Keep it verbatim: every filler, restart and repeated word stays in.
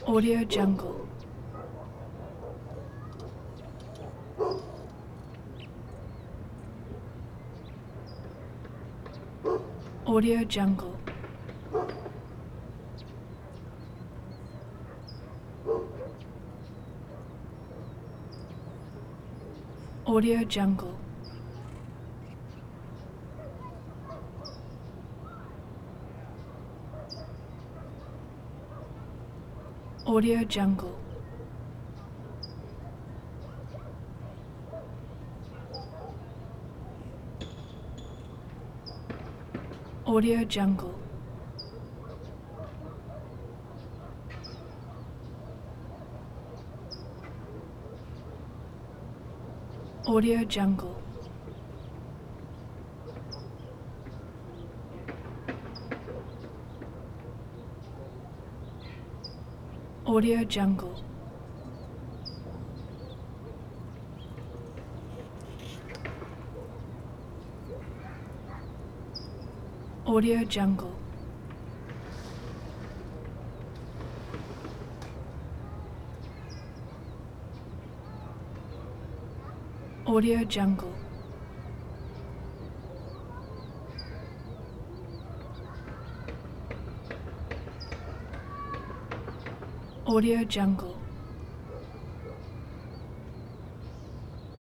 Audio Jungle. Audio Jungle. Audio Jungle. Audio Jungle. Audio Jungle. Audio Jungle. Audio Jungle. Audio Jungle. Audio Jungle. Audio Jungle.